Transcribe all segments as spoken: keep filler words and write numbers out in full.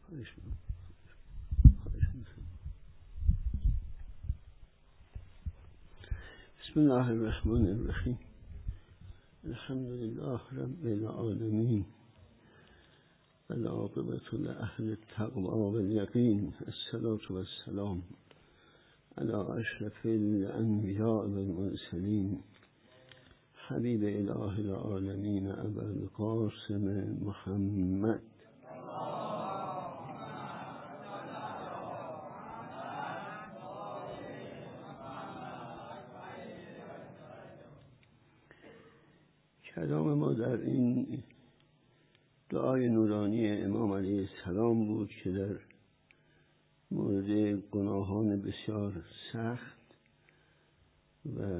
بسم الله الرحمن الرحیم. الحمد لله رب العالمین والعاقبة لأهل التقوى واليقین. الصلاة والسلام على اشرف الانبیاء والمرسلین حبیب اله العالمین ابا القاسم محمد. کلام ما در این دعای نورانی امام علیه السلام بود که در مورد گناهان بسیار سخت و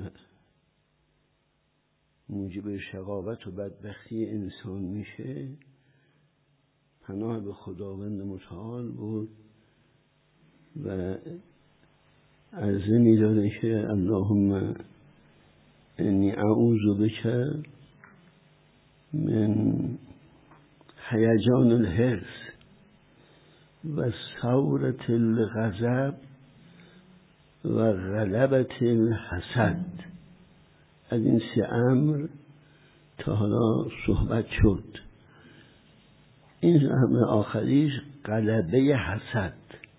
موجب شقاوت و بدبختی انسان میشه پناه به خداوند متعال بود و عرضه می‌داره که اللهم انی اعوذ بک من هیجان الحرص و ثورة الغضب و غلبة الحسد. از این سه امر تا حالا صحبت شد. این امر آخریش غلبه حسد.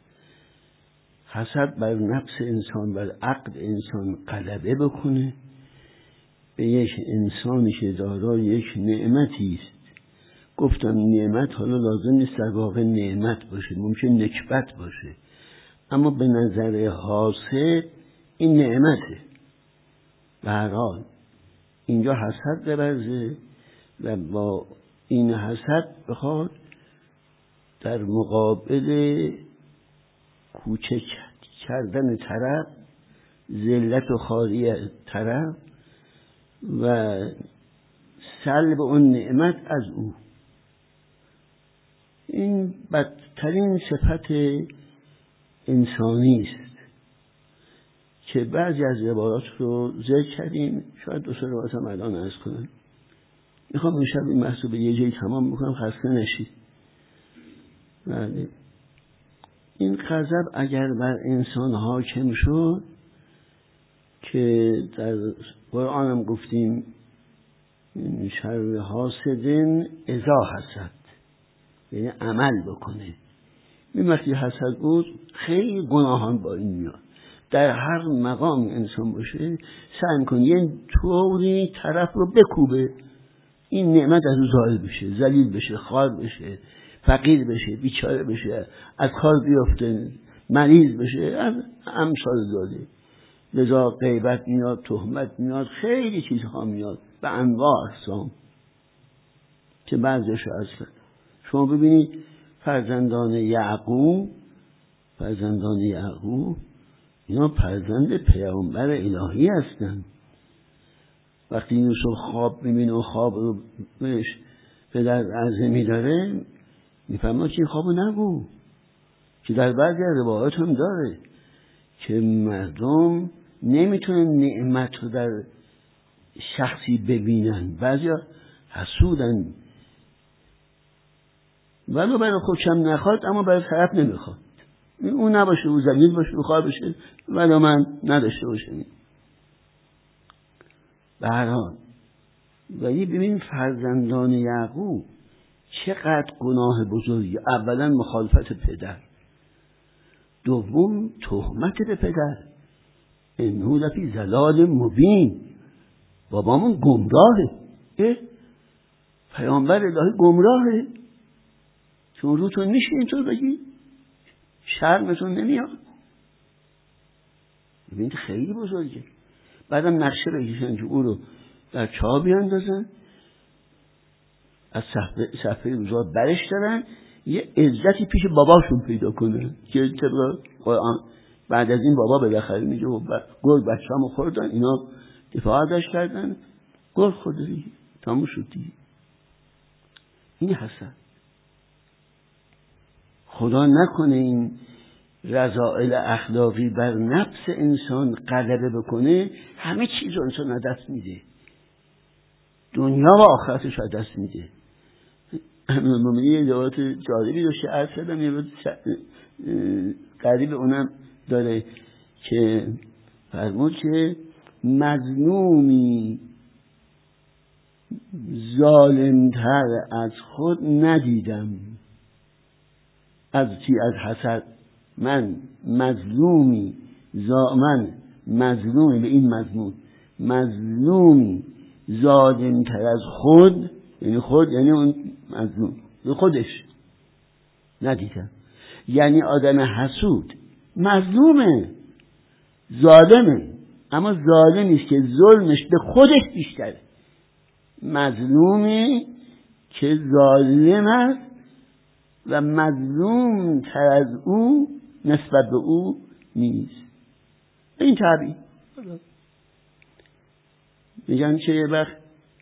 حسد بر نفس انسان، بر عقل انسان غلبه بکنه، به یک انسانی که دارای یک نعمتی است. گفتم نعمت حالا لازم نیست در واقع نعمت باشه، ممکن نکبت باشه، اما به نظر حاسد این نعمته. به هر حال اینجا حسد ببرزه و با این حسد بخواد در مقابل کوچک کردن طرف، ذلت و خاری طرف و سلب اون نعمت از او. این بدترین صفت انسانی است که بعضی از عبارات رو ذکر کردیم. شاید دو سه روایت هم الان عرض کنم. میخوام امشب این محصول به یه جایی تمام بکنم، خسته نشید. بله، این غضب اگر بر انسان حاکم شد که در قرآن هم گفتیم شر حاسد اذا حسد، یعنی عمل بکنه. این وقتی حسد بود خیلی گناهان با این میاد. در هر مقام انسان باشه سعی کن یه طوری طرف رو بکوبه این نعمت از او زائل بشه، ذلیل بشه، خوار بشه، فقیر بشه، بیچاره بشه، از کار بیفته، مریض بشه، از امثال داده. لذا غیبت میاد، تهمت میاد، خیلی چیزها میاد به انواع اقسام که بعضیش اصلا شما ببینید فرزندان یعقوب فرزندان یعقوب اینا فرزند پیامبر الهی هستند. وقتی یوسف خواب میبینه و خواب رو بهش پدر عرضه میداره میفهمه که این خوابو نگو، که در بعضی روایات هم داره که مردم نمیتونن نعمت رو در شخصی ببینن، بعضی حسودن، ولو برای خودشم نخواد اما برای طرف نمیخواد. اون نباشه، او ذلیل باشه، او خواه باشه، ولو من نداشته باشه. به هر حال ولی ببین فرزندان یعقوب چقدر گناه بزرگی. اولا مخالفت پدر، دوم تهمت به پدر، انه لفی ضلال مبین، بابامون گمراهه. اه؟ پیامبر الهی گمراهه؟ چون روتون میشه اینطور بگی؟ شرمتون نمیاد؟ ببینید خیلی بزرگه. بعدم نقشه بکشن که او رو در چاه بیاندازن، از صفحه, صفحه روزا برش دارن، یه عزتی پیش باباشون پیدا کنن که طبق قرآن بعد از این بابا بالاخره میگه گرگ بچه همو خوردن، اینا دفاع ازش کردن، گرگ خورده دیگه، تموم شد دیگه. این حسد. خدا نکنه این رذائل اخلاقی بر نفس انسان غلبه بکنه، همه چیز رو انسان از دست میده، دنیا و آخرتش از دست میده. امیرالمومنین یه روایت جالبی داشته، عرض کردم یه روایت قریب اونم داره که فرمود که مظلومی ظالمتر از خود ندیدم از چی از حسد. من مظلومی من مظلومی به این مضمون مظلومی ظالمتر از خود، یعنی خود یعنی اون مظلوم به خودش ندیدم. یعنی آدم حسود مظلومه، ظالمه، اما ظالمی است که ظلمش به خودش بیشتره. مظلومی که ظالم است و مظلوم تر از او نسبت به او نیست. این تعبیر میگن که یه وقت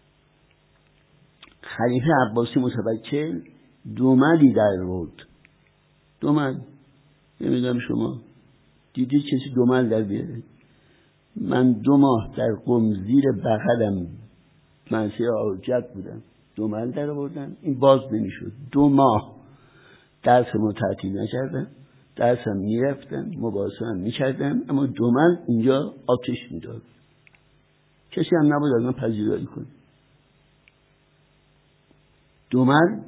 خلیفه عباسی متوکل دومدی در آورد. دومد نمیدونم شما دیدید کسی دومد در بیاره؟ من دو ماه در قم زیر بغلم منصه آجت بودم، دومد در آوردن، این باز نمیشد. دو ماه درس ما تعطیل نکردم، درسم میرفتم، مباحثه هم میکردم، اما دومد اینجا آتش میداد. کسی هم نبود از من پذیرایی کنه. دومد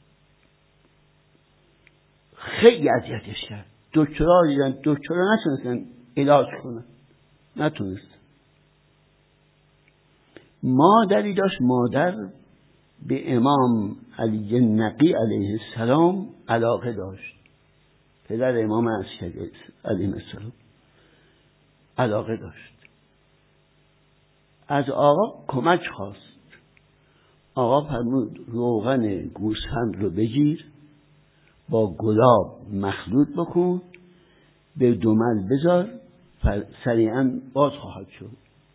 خیلی اذیتش کرد. دکترها دیدن، دکترها نتونستن علاج کنن، نتونست. مادری داشت، مادر به امام علی نقی علیه السلام علاقه داشت، پدر امام عسکری علیه السلام علاقه داشت. از آقا کمک خواست. آقا فرمود روغن گوسفند رو بگیر، با گلاب مخلوط بکن، به دومل بذار، سریعا باز خواهد شد.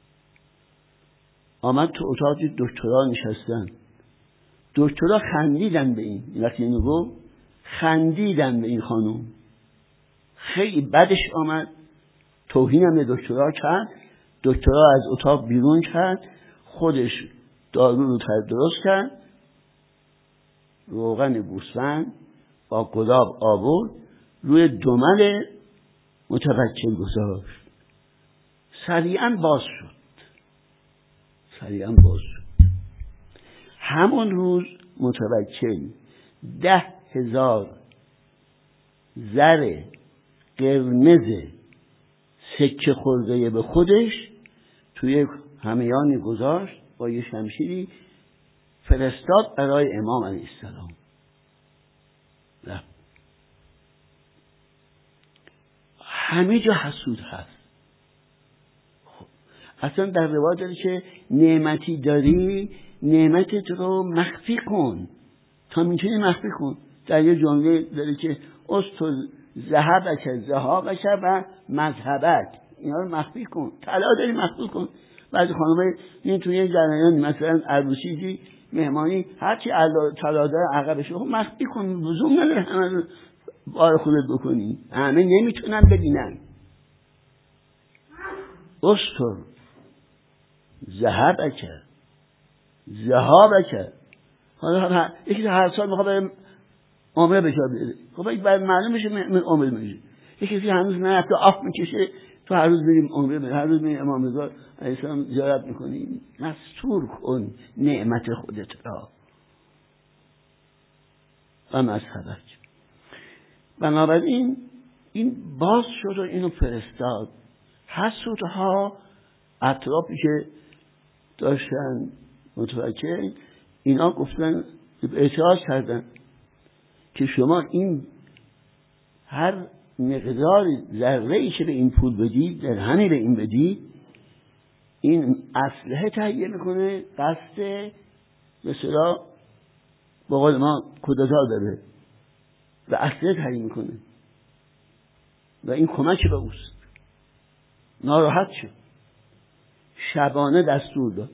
آمد تو اتاق دکترها نشستن. دکترها خندیدن به این، وقتی اینو گفت خندیدن به این خانم، خیلی بدش آمد، توهینم به دکترها کرد. دکترها از اتاق بیرون کرد، خودش دارو رو درست کرد، روغن گوسفند با گلاب آورد، روی دومل متوکل گذاشت. سریعا باز شد، سریعا باز شد. همون روز متوکل ده هزار زر قرمز سکه خورده به خودش توی همیانی گذاشت، با یه شمشیری فرستاد برای امام علیه السلام. نه. همه جا حسود هست. خب. اصلا در روایت داره که نعمتی داری نعمتت رو مخفی کن، تا میتونی مخفی کن. در یه جمله داره که استو ذهبک ذهابک و مذهبک، اینا رو مخفی کن. طلا داری مخفی کن. بعضی خانم‌ها این توی یه جریان مثلا عروسی دی مهمانی هرچی طلا داره عقبش رو مخفی کن، لزوم نداره همه رو بار خودت بکنی، همه نمیتونن ببینن. استر ذهبک ذهابک. حالا یکی هر سال میخواد برای عمره بشه، خب یک برای معلوم بشه عمره میشه. یکی هنوز نرفته آف میکشه، تو هر روز بریم عمره بریم، هر روز بریم امام رضا علیه السلام زیارت میکنیم. مستور کن نعمت خودت را و مذهبک. بنابراین این باز شد و اینو فرستاد. حسودها اطرافی که داشتن متوکل، اینا گفتن، اعتراض کردن که شما این هر مقدار ذره‌ای که به این پول بدید، درهمی به این بدید، این اسلحه تهیه میکنه، قصد مثلا با قول ما کودتا داره و اسلحه تهیه میکنه و این کمک به اوست. ناراحت شد، شبانه دستور داد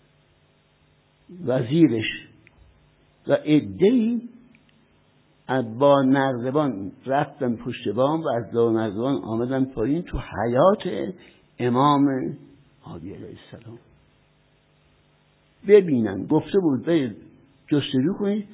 وزیرش و عده‌ای با نردبان رفتن پشت بام و از دو نردبان آمدن پایین تو حیات امام هادی علیه السلام ببینن. گفته بود برید جستجو کنید،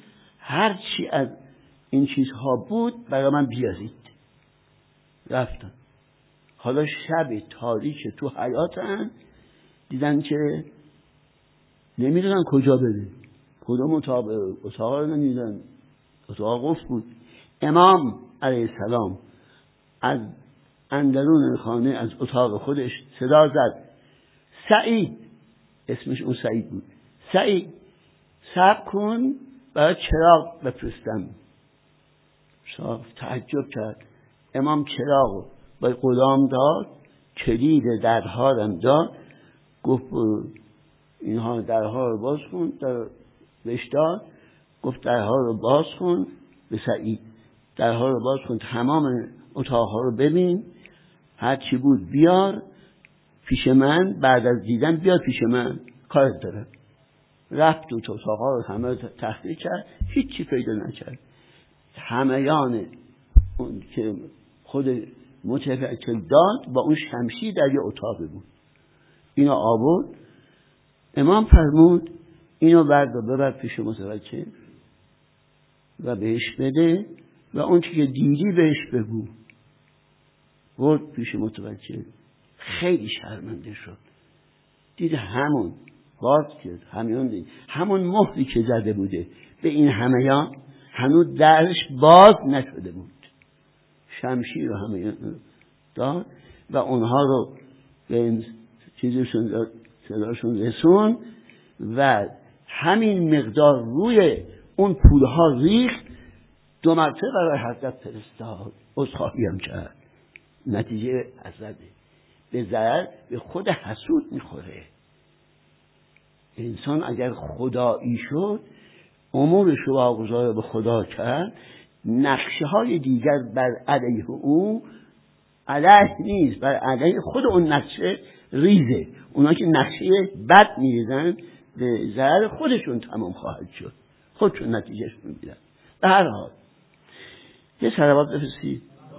هر چی از این چیزها بود برای من بیارید. رفتن. حالا شب تاریک تو حیاتن، دیدن که نمیدونن کجا بره، کدوم اتاق اتاق رو نمیدونن، اتاق قفل بود. امام علیه السلام از اندرون خانه از اتاق خودش صدا زد سعید، اسمش اون سعید بود، سعید صبر کن برای چراغ بفرستم. شاه تعجب کرد. امام چراغ با غلام داد، کلید درها رو داد، گفت اینها درها رو باز کن، در بهش داد، گفت درها رو باز کن به سعید، درها رو باز کن، تمام اتاقها رو ببین، هر چی بود بیار پیش من، بعد از دیدن بیار پیش من، کارت دارم. رفت تو اتاقها رو همه رو تحقیق کرد، هیچی پیدا نکرد. همیان اون که خود متفکر داد با اون شمشیر در یه اتاقی بود. اینو آورد، امام فرمود اینو برد و ببر پیش متوکل و بهش بده و اون چی که دیدی بهش بگو. برد پیش متوکل، خیلی شرمنده شد. دید همون باز کرد، همون دید همون مهری که زده بوده به این همیان هنوز درش باز نشده بود. شمشیر رو همیان داد و اونها رو به این چیزشون صداشون رسون و همین مقدار روی اون پولها ریخت. دو مرتبه برای حضرت فرستاد، عذرخواهی هم کرد. نتیجه حضرت به ضرر به خود حسود میخوره. انسان اگر خدایی شد، امورش رو واگذار به خدا کرد، نقشه های دیگر بر علیه او علیه نیست، بر علیه خود اون نقشه ریزه. اونا که نقشه بد میریزن به ضرر خودشون تمام خواهد شد، خودشون نتیجهشون میگیرن. به هر حال یه صلوات بفرستید.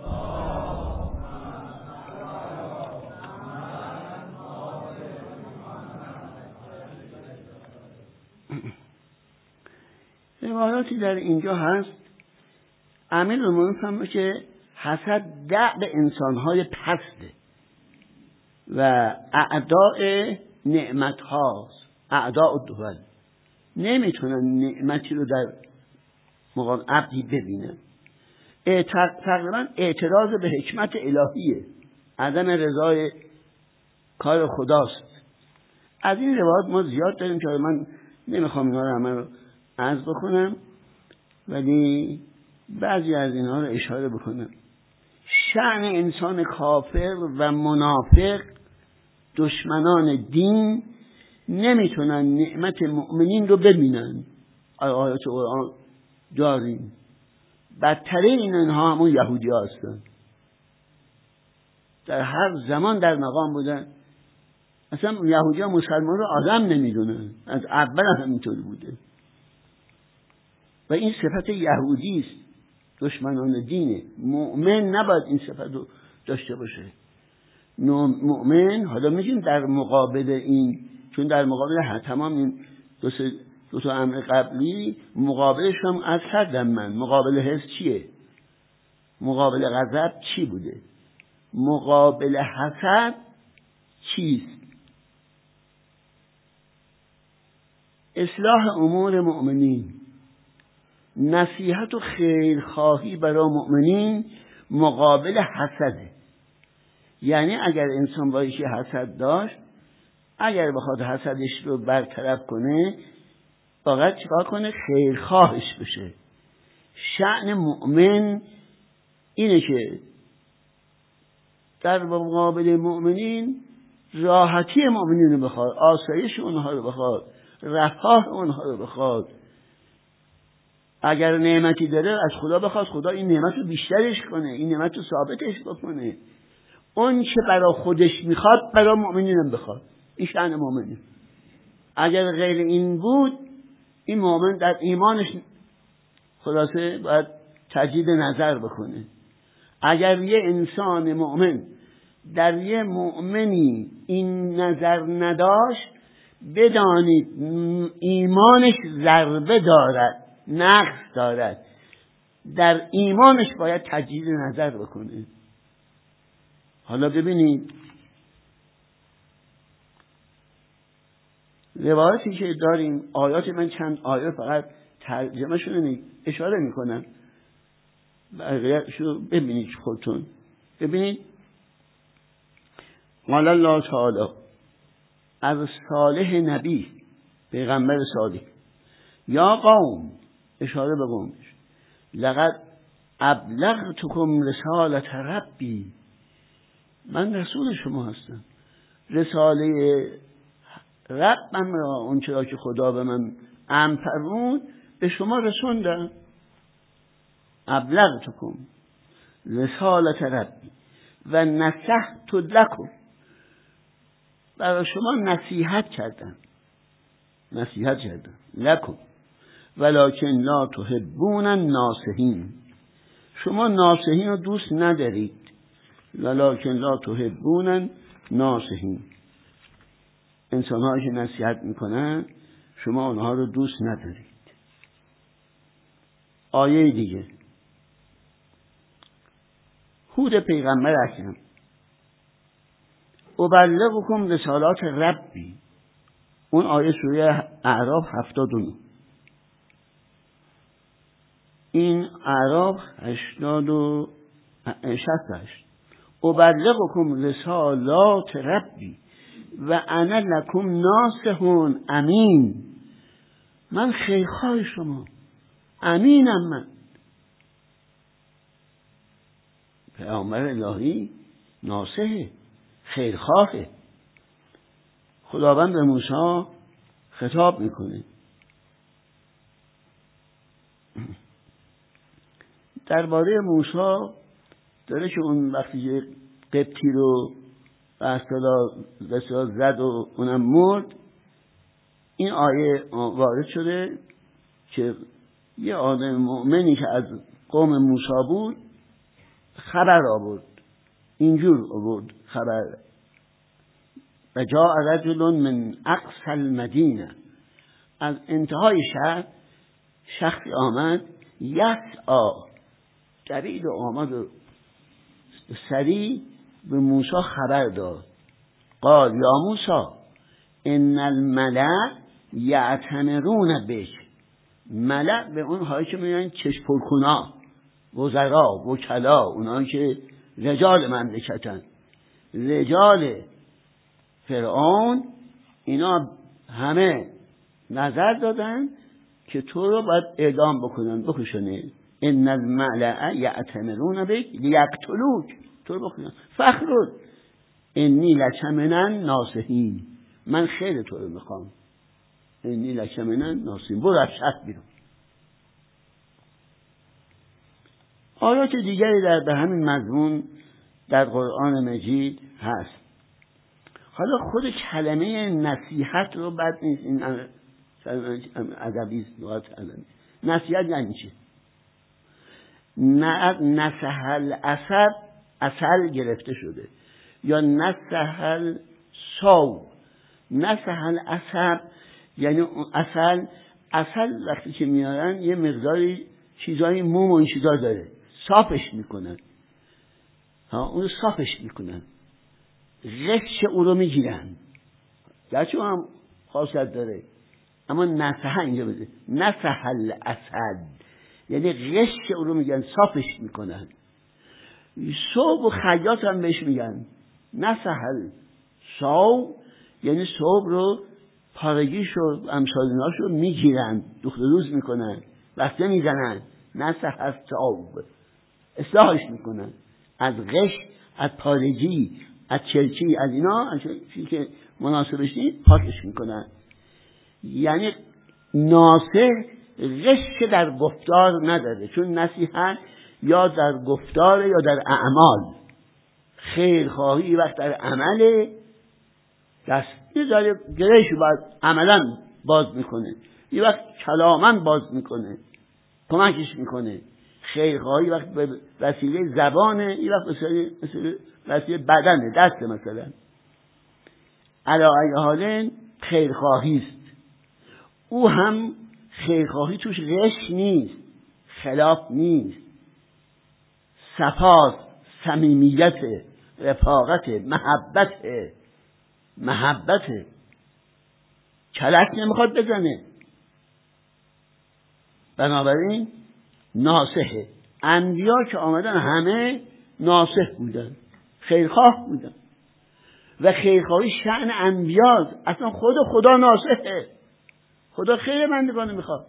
روایاتی در اینجا هست امیرالمومنین فهمه که حسد دأب انسانهای پسته و اعداء نعمت هاست، اعداء دول نمیتونن نعمتی رو در مقام عبدی ببینن. تقریبا اعتراض به حکمت الهیه، عدم رضای کار خداست. از این روایات ما زیاد داریم که من نمیخوام اینا رو همه رو عرض بکنم، ولی بعضی از اینها رو اشاره بکنم. شأن انسان کافر و منافق، دشمنان دین، نمیتونن نعمت مؤمنین رو ببینن. آیات قرآن داریم. بدترین اینها همون یهودی ها هستن. در هر زمان در مقام بودن. اصلا یهودی ها مسلمان رو آدم نمیدونن، از اول همینطور بوده و این صفت یهودی است. دشمنان دینه. مؤمن نباید این صفت رو داشته باشه. مؤمن حالا میگیم در مقابل این، چون در مقابل تمام این دو, دو تا امر قبلی مقابلش هم از کردم من. مقابل حس چیه؟ مقابل غضب چی بوده؟ مقابل حسد چیست؟ اصلاح امور مؤمنین، نصیحت و خیرخواهی برای مؤمنین مقابل حسده. یعنی اگر انسان با یکی حسد داشت، اگر بخواد حسدش رو برطرف کنه، باید چیکار کنه؟ خیرخواهش بشه. شأن مؤمن اینه که در مقابل مؤمنین راحتی مؤمنین رو بخواد، آسایش اونها رو بخواد، رفاه اونها رو بخواد. اگر نعمتی داره از خدا بخواد، خدا این نعمت رو بیشترش کنه، این نعمت رو ثابتش بکنه. اون چه برای خودش میخواد برای مؤمنینم بخواد. این شأن مؤمنه. اگر غیر این بود، این مؤمن در ایمانش خلاصه باید تجدید نظر بکنه. اگر یه انسان مؤمن در یه مؤمنی این نظر نداشت، بدانید ایمانش ضربه دارد. نقص دارد، در ایمانش باید تجدید نظر بکنه. حالا ببینید روایتی که داریم، آیات من چند آیه فقط ترجمه شده اشاره میکنم، بقیه‌شو ببینید خودتون. ببینید قال الله تعالی از صالح نبی، پیغمبر صالح، یا قوم، اشاره به قومش، لقد ابلغتکم رسالت ربی، من رسول شما هستم، رساله ربم را، اون چرا که خدا به من امر فرمود به شما رسوندم. ابلغتکم رسالت ربی و نصحت لکم، برای شما نصیحت کردم، نصیحت کردم لکم ولکن لا تحبون الناصحین، شما ناصحین رو دوست ندارید. ولکن لا تحبون الناصحین، انسان هایی که نصیحت میکنن شما اونها رو دوست ندارید. آیه دیگه هود پیغمبر اکرم، ابلغکم رسالات ربی، اون آیه سوره اعراف هفتاد و نه، این اعراف هشتاد و شصت و هشت. ابلغکم رسالات ربی و انا لکم ناصح امین، من خیرخواه شما، امینم من. پیامبر الهی ناصحه، خیرخواهه. خداوند به موسی خطاب میکنه، درباره موسی داره که اون وقتی که قبطی رو بسیار زد و اونم مرد، این آیه وارد شده که یه آدم مؤمنی که از قوم موسی بود خبر آورد، اینجور آورد خبر، و جاء رجل من اقصى المدینه، از انتهای شهر شخصی آمد، یسعی، دوید و آمد و سریع به موسی خبر داد. قال یا موسی ان الملأ یعتمرون بک، ملأ به اون هایی که میگن چشم پرکنا، وزرا، وکلا، اونایی که رجال مملکتن، رجال فرعون، اینا همه نظر دادن که تو رو باید اعدام بکنن، بکشنه. ان الملأ یعتمرون بک لیقتلوک، تو رو بکنن. فخرج انی لک من الناصحین، من خیر تو رو میخوام، انی لک من الناصحین، برو از شهر بیرون. آیات دیگری در به همین مضمون در قرآن مجید هست. حالا خود کلمه نصیحت رو بد نیست، این ادبی لغت علمی. نصیحت یعنی چی؟ نصح العصب، عسل گرفته شده، یا نصح الصوب. نصح العصب یعنی عسل، عسل وقتی که میارن یه مقداری چیزای موم و این چیزا داره، صافش میکنن، ها اون صافش میکنن، غش او رو میگیرن، گرچه هم خاصیت داره، اما نصح اینجا بده، نصح العسل یعنی غش او رو میگن، صافش میکنن. صوب و خیاط هم بهش میگن نصح الصوب، یعنی صوب رو پارگیش و امثال ایناش رو میگیرن، دوخت روز میکنن، بسته میزنن، نصح الصوب، اصلاحش میکنن، از غش، از پارگی، از چلچی، از اینا، از چیزی که مناسبش نیست پاکش میکنن. یعنی ناصح غش در گفتار نداره، چون نصیحت یا در گفتار یا در اعمال. خیرخواهی وقت در عمل دست یه داره گرهش باید عملا باز میکنه، یه وقت کلامن باز میکنه، کمکش میکنه. خیرخواهی وقت به وسیله زبانه، یه وقت وسیله وسیله بدنه، دست مثلا. علی ای حال خیرخواهی است. او هم خیرخواهی توش غش نیست، خلاف نیست، صفاست، صمیمیت، رفاقت، محبت محبت کلک نمیخواد بزنه. بنابراین ناصحه. انبیا که آمدن همه ناصح بودن، خیرخواه بودن و خیرخواهی شأن انبیاست. اصلا خود خدا ناصحه، خدا خیر بندگان میخواد.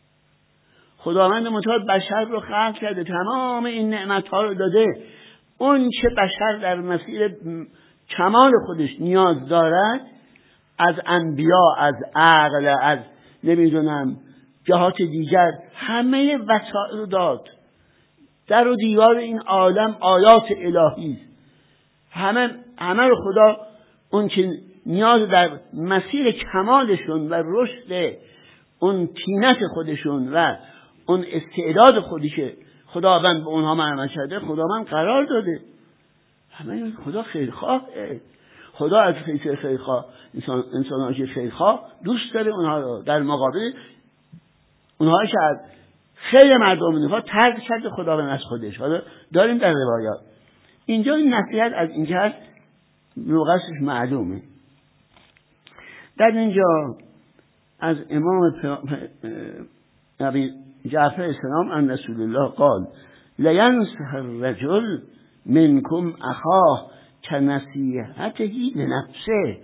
خداوند متعال بشر رو خلق کرده، تمام این نعمتها رو داده. اون چه بشر در مسیر کمال خودش نیاز دارد از انبیا، از عقل، از نمیدونم جهات دیگر، همه وسایل رو داد. در و دیوار این عالم آیات الهی، همه همه رو خدا اون که نیاز در مسیر کمالشون و رشد اون طینت خودشون و اون استعداد خودی که خداوند به اونها مرحمت کرده، خداوند قرار داده. همه خدا خیرخواهه. خدا از خیلی خیرخواه انسان انسان‌ها که خیرخواه دوست داره اونها رو، در مقابل اونها که از خیر مردم میخواد ترک کرده خداوند از خودش. حالا داریم در روایات اینجا این نصیحت از این که لغتش معلومه. در اینجا از امام نبی جعفر السلام عن رسول الله قال لینصح الرجل منکم اخاه کنصیحته لنفسه.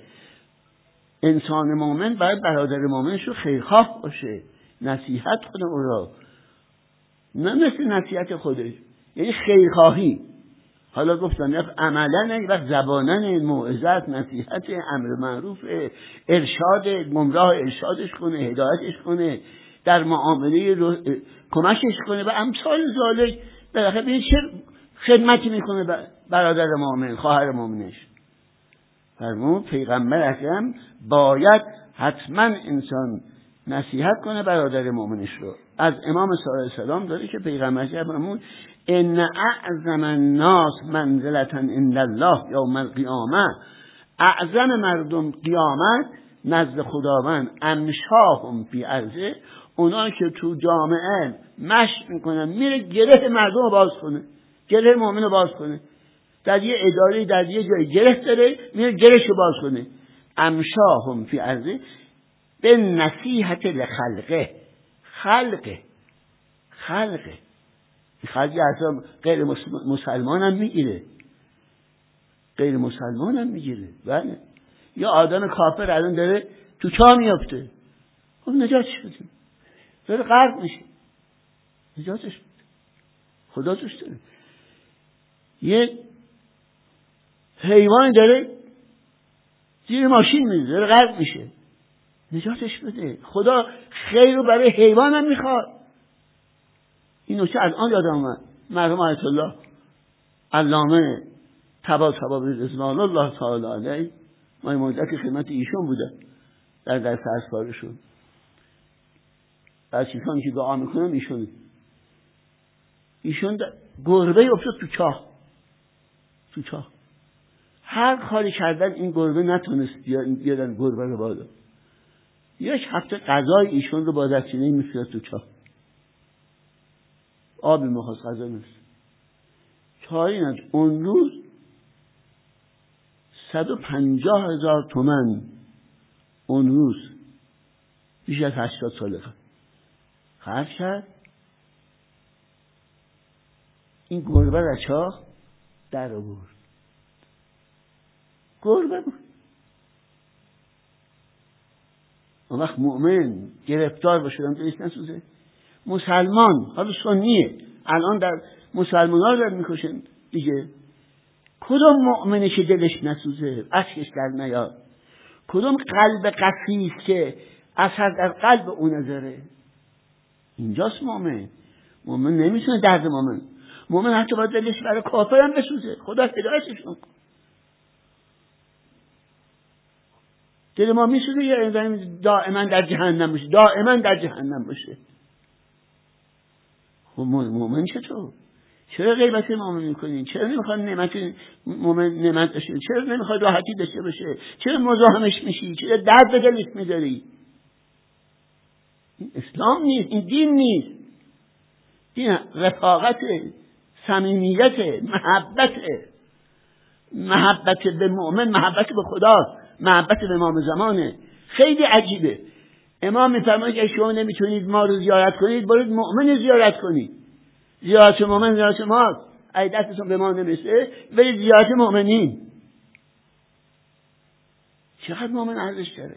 انسان مؤمن باید برادر مؤمنش رو خیرخواه باشه، نصیحت کنه او را، نه مثل نصیحت خودش، یعنی خیرخواهی. حالا گفتم یک عملا نه، یک زبانن، موعظت، نصیحت، امر معروف، ارشاد، گمراه ارشادش کنه، هدایتش کنه، در معامله رو کمکش کنه و امثال ذالک. بالاخره ببین چه خدمتی میکنه برادر مؤمن، خواهر مؤمنش. فرمود پیغمبر اکرم باید حتما انسان نصیحت کنه برادر مؤمنش رو. از امام صادق السلام داره که پیغمبر فرمود ان اعظم الناس منزلة عند الله یوم القیامه، اعظم مردم قیامت نزد خداوند امشاهم فی ارضه، اونا که تو جامعه مشق میکنن، میره گره مردم رو باز کنه، گره مؤمن رو باز کنه. در یه اداره در یه جای گره داره، میره گرهش رو باز کنه. امشاهم فی ارضه به نصیحت لخلقه، خلقه خلقه خلقی اصلا غیر مسلمان هم میگیره، غیر مسلمان هم میگیره. بله یا آدم کافر الان داره تو چاه میافته، خب نجاتش بدیم، داره غرق میشه، نجاتش بدیم، خدا توش داره. یه حیوان داره زیر ماشین میره، داره غرق میشه، نجاتش بده. خدا خیر رو برای حیوان هم میخواد. این نکته از آن یادم اومد. مرحوم آیت الله علامه تبا تبا رضوان الله تعالی علیه، ما این مدت خدمت ایشون بودم در درس اسفارشون، از چیزانی که دعا میکنم ایشون ایشون گربه افتاد تو چاه، تو چاه هر کاری کردن این گربه نتونست بیادن گربه رو بالا. یک هفته غذای ایشون رو با دستینه میفرست تو چاه، آبی میخواست، غذا نیست، چاری ند. اون روز صد و پنجاه هزار تومن اون روز بیش از هشتاد ساله خرج کرد این گربه را چاه در آورد. گربه بود. اون وقت مؤمن گرفتار باشدم دلش نسوزه. مسلمان حالا سنیه الان در مسلمان ها رو میکشن دیگه، کدوم مؤمنه که دلش نسوزه، اشکش در نیاد؟ کدوم قلب قسیست که اثر در قلب اون نذاره؟ اینجاست مؤمن. مؤمن نمیتونه درد مؤمن مؤمن حتی باید دلش برای کافر هم بسوزه، خدا هدایتشون کن. دل ما میسوزه یا دائما در جهنم باشه، دائما در جهنم باشه. خب مؤمن چطور؟ چرا غیبت مؤمن میکنین؟ چرا نمیخواد نعمت مؤمن نعمت داشته؟ چرا نمیخواد راحتی داشته باشه؟ چرا مزاحمش میشی؟ چرا درد به دلش میذاری؟ این اسلام نیست، این دین نیست. دین رفاقت، صمیمیت، محبت، محبت به مؤمن، محبت به خدا، محبت به امام زمانه. خیلی عجیبه. امام میفرماید که شما نمیتونید ما رو زیارت کنید، برید مؤمن زیارت کنید. زیارت مؤمن زیارت ماست. اگه دستتون به ما نمیشه برید زیارت مؤمنین. چقدر مؤمن ارزش داره.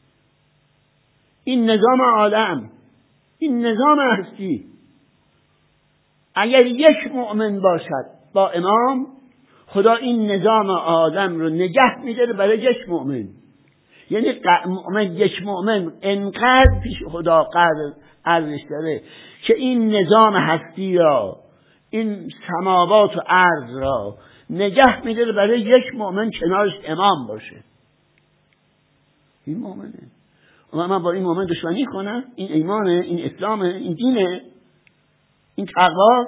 این نظام عالم، این نظام هستی، اگر یک مؤمن باشد با امام، خدا این نظام عالم رو نگه میداره برای یک مؤمن. یعنی مؤمن، یک مؤمن انقدر پیش خدا قدر ارزش داره که این نظام هستی را، این سماوات و ارض را نگه میداره برای یک مؤمن کنارش امام باشه. این مؤمنه. و من با این مؤمن دشمنی کنم؟ این ایمانه، این اسلامه، این دینه، این تقوا.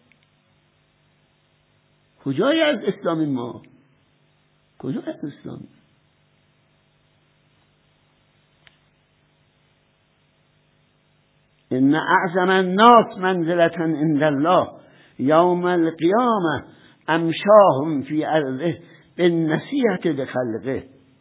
کجای از اسلام ما؟ کجای از اسلام؟ ان اعظم الناس منزلة عند الله یوم القیامه امشاهم فی ارضه بالنصیحة لخلقه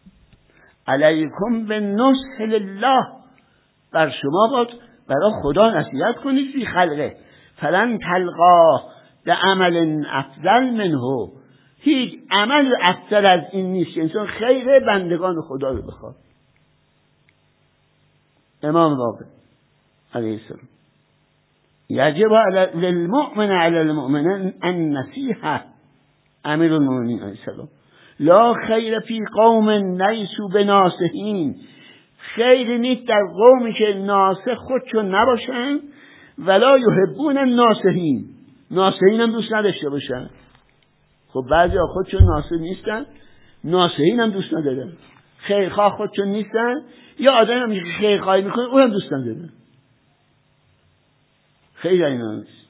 علیکم بالنصح لله. بر شما باید برای خدا نصیحت کنید فی خلقه فلن تلقا بعمل افضل منه. هیچ عمل افضل از این نیست. انسان خیر بندگان خدا رو بخواد. امام باقر علیه السلام یجب للمؤمن علی المؤمن النصیحه. امیر المؤمنین علیه السلام لا خیر فی قوم لیسوا بناصحین. خیر نیست در قومی که ناصح خودشون نباشن، ولا یحبون الناصحین. ناصحین هم دوست نداشته باشن. خب بعضی ها خودشون ناصح نیستن، ناصحین هم دوست ندارن. خیرخواه خودشون نیستن، یا آدم هم که خیرخواهی میکنه اونم دوست ندارن. خیر اینا نیست.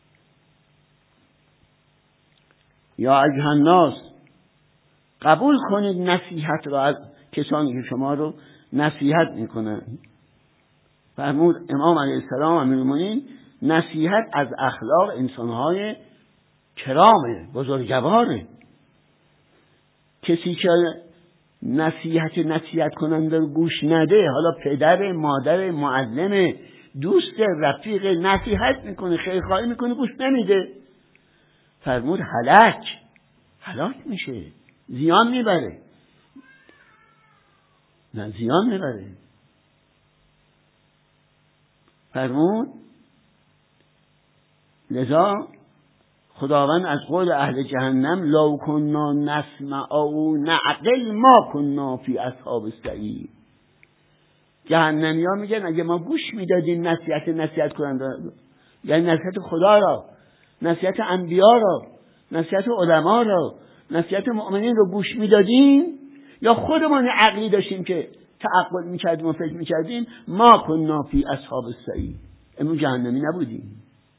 یا ایها الناس، قبول کنید نصیحت را از کسانی که شما رو نصیحت میکنن. فرمود امام علیه السلام امیرالمومنین نصیحت از اخلاق انسانهای کرامه، بزرگواره. کسی که نصیحت نصیحت کننده رو گوش نده، حالا پدر، مادر، معلم، دوست، رفیق، نصیحت میکنه، خیرخواهی میکنه، گوش نمیده، فرمود هلاک هلاک میشه، زیان میبره. نه زیان میبره. فرمود لذا خداوند از قول اهل جهنم لو کنا نسمع او نعقل ما کنا فی اصحاب السعیر. جهنمی ها میگن اگه ما گوش میدادیم نصیحت نصیحت کننده، یعنی نصیحت خدا را، نصیحت انبیا را، نصیحت علما را، نصیحت مؤمنین رو گوش میدادیم، یا خودمان عقلی داشتیم که تعقل میکردیم و فکر میکردیم، ما کنا فی اصحاب السعیر، امون جهنمی نبودیم.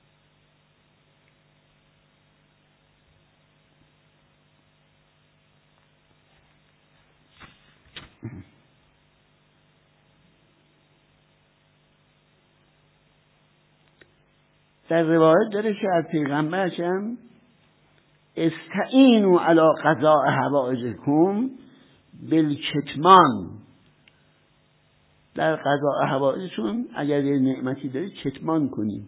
در روایت داره که از پیغمبرش هم استعینوا علی قضاء حوائجکم بالکتمان. در قضاء حوائجتون اگر یه نعمتی دارید کتمان کنید.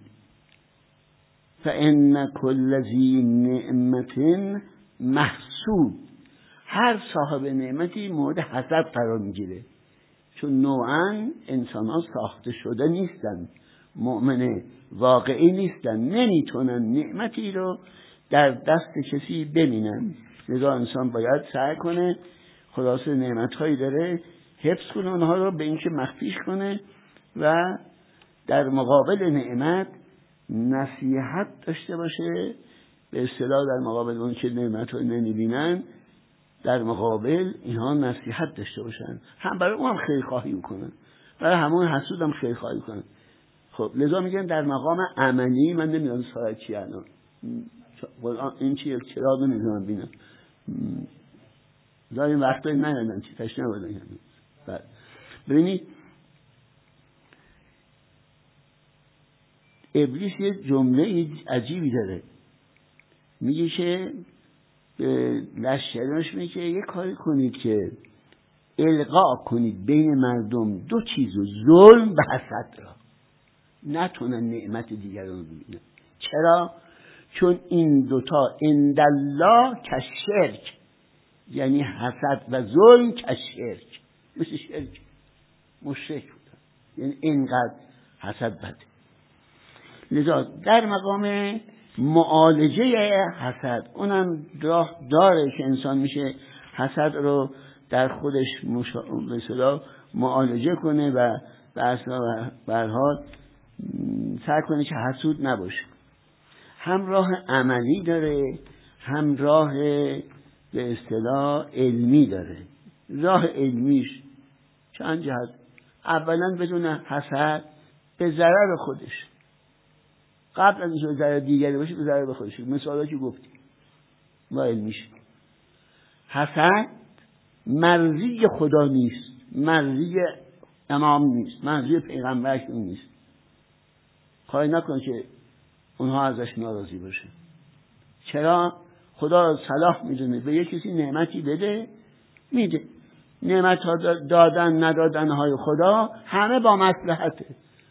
فان کل ذی نعمت محسود. هر صاحب نعمتی مورد حسد قرار میگیره، چون نوعاً انسان ها ساخته شده نیستن، مؤمن واقعی نیستن، نمیتونن نعمتی رو در دست کسی ببینن. لذا انسان باید سعی کنه، خلاصه نعمت‌هایی داره حفظ کنه، اونها رو به اینکه مخفیش کنه و در مقابل نعمت نصیحت داشته باشه. به اصطلاح در مقابل اون که نعمت رو نمیبینن، در مقابل اینها نصیحت داشته باشن، هم برای اون هم خیرخواهی کنن، برای همون حسود هم خیرخواهی کنن. خب لذا میگن در مقام عملی، من نمیدونم سایه چی الان این چیه، چرا نمیدونم بینم داریم وقتایی نیادن چی تشنه بودن. ببینید ابلیس یه جمله عجیبی داره، میگه که به لشکریانش میگه که یه کاری کنید که القا کنید بین مردم دو چیزو، ظلم و حسد را، نتونن نعمت دیگران رو ببینن. چرا؟ چون این دوتا عندالله کشرک، یعنی حسد و ظلم کشرک، مثل شرک، مشرک بودن، یعنی اینقدر حسد بده. لذا در مقام معالجه حسد، اونم راه داره که انسان میشه حسد رو در خودش به اصطلاح معالجه کنه و به هر حال سعی کنه که حسود نباشه. هم راه عملی داره، هم راه به اصطلاح علمی داره. راه علمیش چند جهت. اولا بدون حسد به ضرر خودش، قبل از اینکه به ضرر دیگری باشه به ضرر خودش. مثالا که گفتیم ما علمیش، حسد مرضی خدا نیست، مرضی امام نیست، مرضی پیغمبرش نیست. خواهی نکن که اونها ازش ناراضی باشه. چرا؟ خدا صلاح میدونه به یک کسی نعمتی بده، میده. نعمت ها دادن ندادن های خدا همه با مصلحته.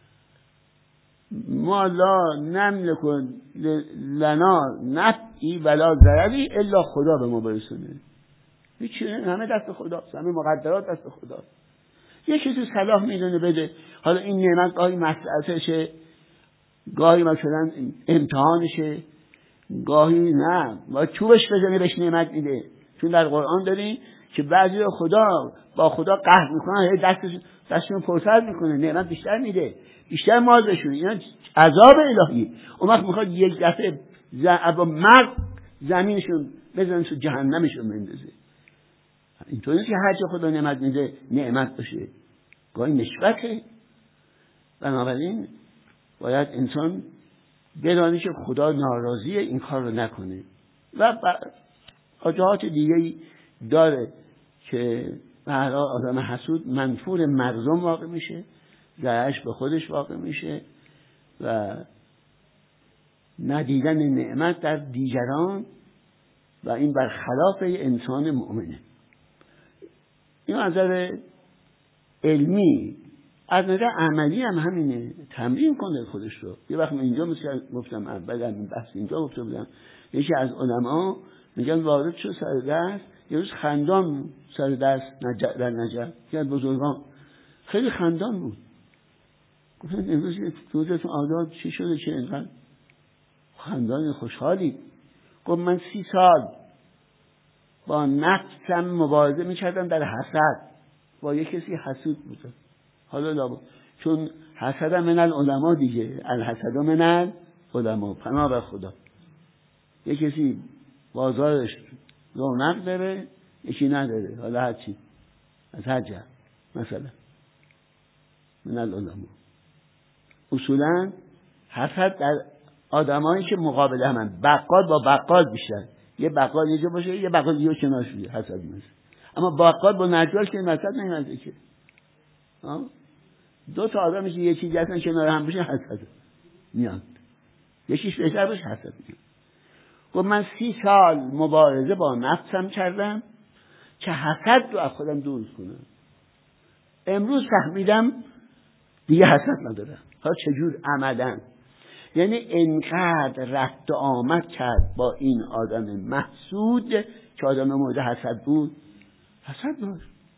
ما لا نملک لنا نفعی ولا ضرری الا خدا به ما برسونه. هیچی، همه دست خداست، همه مقدرات دست خداست. یه کسی صلاح میدونه بده. حالا این نعمت گاهی مصلحتشه، گاهی مثلا امتحانشه، گاهی نه ما چوبش بزنه بهش نعمت میده. چون در قرآن داریم که بعضی خدا با خدا قهر میکنن، هی دستش دستشون پرسر میکنه، نعمت بیشتر میده، بیشتر مال بشون. اینا عذاب الهی. اون وقت میخواد یک دفعه با مرگ زمینشون بزنن تو جهنمشون بندازه. اینطور نیست که هر چه خدا نعمت میده نعمت باشه، گاهی نشوته. بنابراین باید انسان بدانه که خدا ناراضیه، این کار رو نکنه. و جهات دیگه داره که به هر حال آدم حسود منفور مردم واقع میشه، ضررش به خودش واقع میشه و ندیدن نعمت در دیگران، و این برخلاف انسان مؤمنه. این از نظر علمی. از نظر عملی هم همینه، تمرین کنه خودش رو. یه وقت من اینجا مثل گفتم اول در بحث اینجا گفته بودم، یکی از علما میگن وارد شد سر درس، یه روز خندان سر درس نجا در نجا که از بزرگان خیلی خندان بود. گفتن امروز روزتون آزاد چی شده که اینقدر خندان خوشحالی؟ گفت من سی سال با نفسم مبارزه میکردم در حسد، با یک کسی حسود بودم. حالا لابا چون حسد من العلماء دیگه، الحسد من العلماء، پناه بر خدا. یک کسی بازارش رونق داره، یکی نداره، حالا هر چی از هر جهت. مثلا من العلماء اصولا حسد در آدمایی که مقابل همن، بقال با بقال بیشتر، یه بقال یه جا باشه یه بقال دیگه کنارش بیه، حسد میشه. اما بقال با نجار که حسد نمیشه که. دو تا آدمی که یه چیزی هستن کنار هم بشه حسد میاد، یکیش بهتر باشه حسد میاد. و من سی سال مبارزه با نفسم کردم که حسد رو از خودم دور کنم. امروز فهمیدم دیگه حسد ندارم. ها چجور عملا؟ یعنی انقدر رفت و آمد کرد با این آدم محسود که آدم مورد حسد بود، حسد داشت.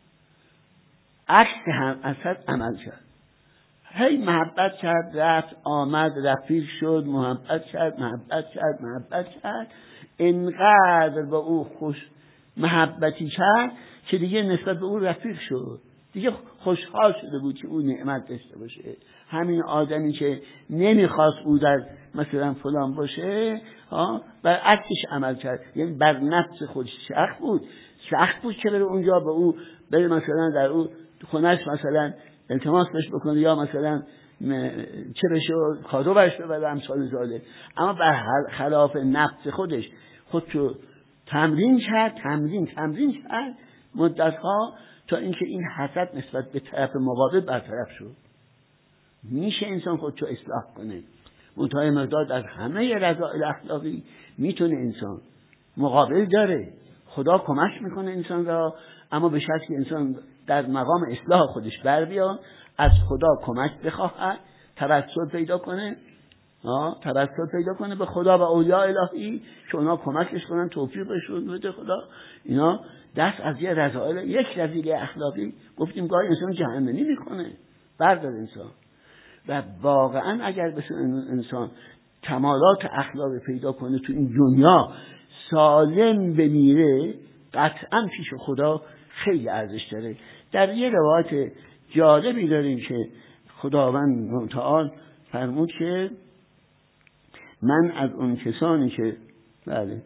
عکس هم حسد عمل کرد. هی محبت کرد، رفت آمد، رفیق شد، محبت کرد، محبت کرد، محبت کرد. انقدر با او خوش محبتی کرد که دیگه نسبت به او رفیق شد. دیگه خوشحال شده بود که او نعمت داشته باشه. همین آدمی که نمیخواست او در مثلا فلان باشه، ها بر عکسش عمل کرد. یعنی بر نفس خودش سخت بود. سخت بود که بره اونجا به او بره مثلا در او خونش مثلا التماس بهش بکنه یا مثلا چه بشه کادو برش ببره امثال ذالک. اما بر خلاف نفس خودش خودشو تمرین کرد، تمرین تمرین کرد مدتها تا اینکه این حسد نسبت به طرف مقابل برطرف شد. میشه انسان خودشو اصلاح کنه منتهای مقدار از همه رذائل اخلاقی میتونه انسان مقابل داره. خدا کمک میکنه انسان را، اما به شرطی که انسان در مقام اصلاح خودش بر بیاد، از خدا کمک بخواهد، توسل پیدا کنه، آه توسل پیدا کنه به خدا و اولیاء الهی که اونا کمکش کنن، توفیقشون بده خدا. اینا دست از یه رذائل، یک رذیله اخلاقی گفتیم گاهی انسان جهنمی میکنه، بردار انسان. و واقعا اگر بشه انسان کمالات اخلاقی پیدا کنه تو این دنیا سالم بمیره، قطعا پیش خدا خیلی ارزش داره. در یه روایت جالبی داریم که خداوند متعال فرمود که من از اون کسانی که بله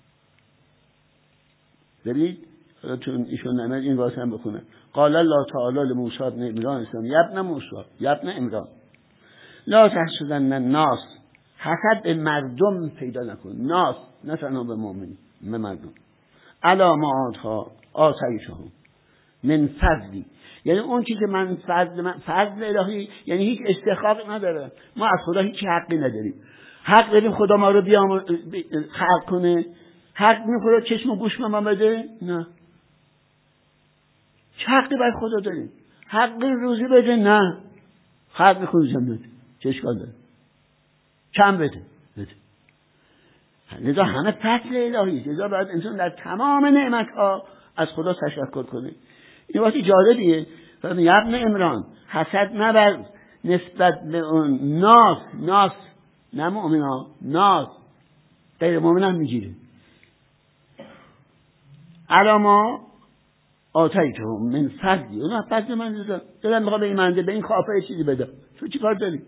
ببینید چون ایشون نمید این واسه هم بخونم. قال الله تعالی لموسی ابن عمران اسلام یبن موسی یبن عمران لا تحسدن الناس، حسد به مردم پیدا نکن، ناس نه تنها به مؤمنی، به مردم. علامات ها آتیشهم من فضلی، یعنی اون چیزی که من فضل من فضل الهی، یعنی هیچ استحقاق نداره، ما از خدا هیچ حقی نداریم. حق داریم خدا ما رو بیام خلق کنه؟ حق داریم خدا چشم و گوش ما بده؟ نه. چه حقی بر خدا داریم؟ حقی روزی بده؟ نه. خلق میکنه جمع بده، چه اشکال داره؟ کم بده بده. لذا همه فضل الهی، لذا باید انسان در تمام نعمت ها از خدا تشکر کنه. این وقتی جالبیه. ابن عمران حسد نبر نسبت به اون ناس، ناس نه مؤمن ها، ناس غیر مؤمن هم میگیره. علاما آتیتهم من فضلی، اون فضل من دادم دلم میخواد به این منده به این خافه چیزی بده، تو چی کار داری؟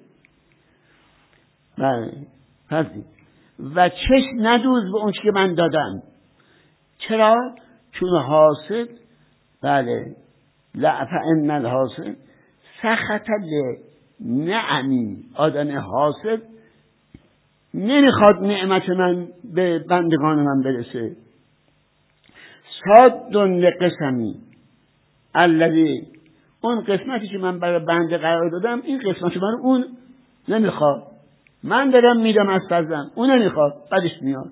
بله فضلی. و چش ندوز به اون چی که من دادم. چرا؟ چون حاسد بله لعفئن الحاسد سخط لنعمی، آدم حاسد نمیخواد نعمت من به بندگان من برسه. صادن لقسمی الذی، اون قسمتی که من برای بنده قرار دادم این قسمت من اون نمیخواد، من دارم میدم از فضلم، اون نمیخواد، بعدش میاد.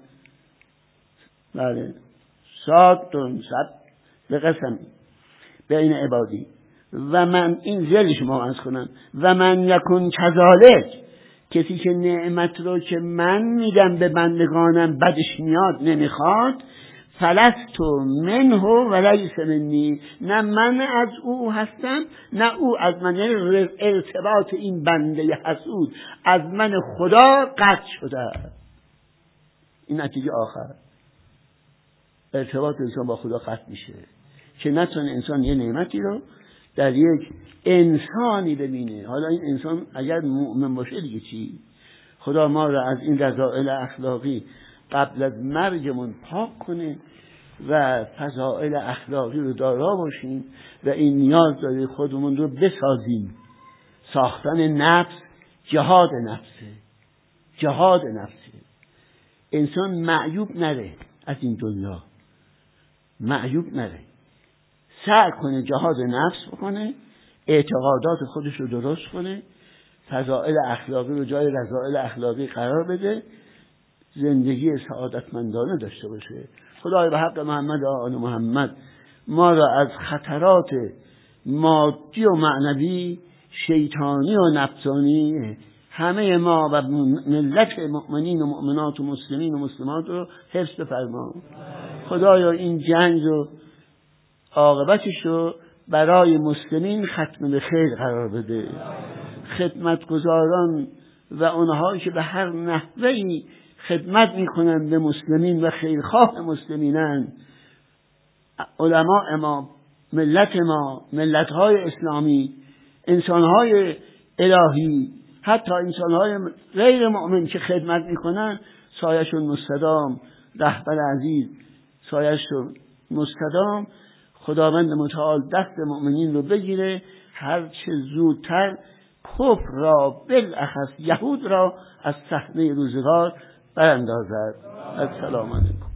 بله صادن صد لقسمی بین عبادی و من، این زیادی شما از کنم، و من یکون کذالک، کسی که نعمت رو که من میدم به بندگانم بدش میاد نمیخواد، فلستو منه و لیس منی، نه من از او هستم نه او از من. ارتباط این بنده حسود از من خدا قطع شده. این نتیجه آخر ارتباط انسان با خدا قطع میشه که نتونه انسان یه نعمتی رو در یک انسانی ببینه. حالا این انسان اگر مؤمن باشه دیگه چی؟ خدا ما رو از این رذائل اخلاقی قبل از مرگمون پاک کنه و فضائل اخلاقی رو دارا باشیم و این نیاز داره خودمون رو بسازیم. ساختن نفس جهاد نفسه، جهاد نفسه. انسان معیوب نره از این دنیا، معیوب نره، سعی کنه جهاد نفس بکنه، اعتقادات خودش رو درست کنه، فضائل اخلاقی رو جای رذائل اخلاقی قرار بده، زندگی سعادتمندانه داشته باشه. خدای به حق محمد و آل محمد ما را از خطرات مادی و معنوی، شیطانی و نفسانی، همه ما و ملت مؤمنین و مؤمنات و مسلمین و مسلمات رو حفظ بفرما. خدایا این جنگ رو عاقبتش رو برای مسلمین ختم به خیر قرار بده. خدمتگزاران و اونهایی که به هر نحوهی خدمت میکنن به مسلمین و خیرخواه مسلمینن، علماء ما، ملت ما، ملت‌های اسلامی، انسان‌های الهی، حتی انسان‌های غیر مؤمن که خدمت میکنن، سایه‌شون مستدام، رهبر عزیز سایه‌شون مستدام. خداوند متعال دست مؤمنین رو بگیره، هر چه زودتر کفر را بالاخص یهود را از صحنه روزگار براندازد. السلام علیکم.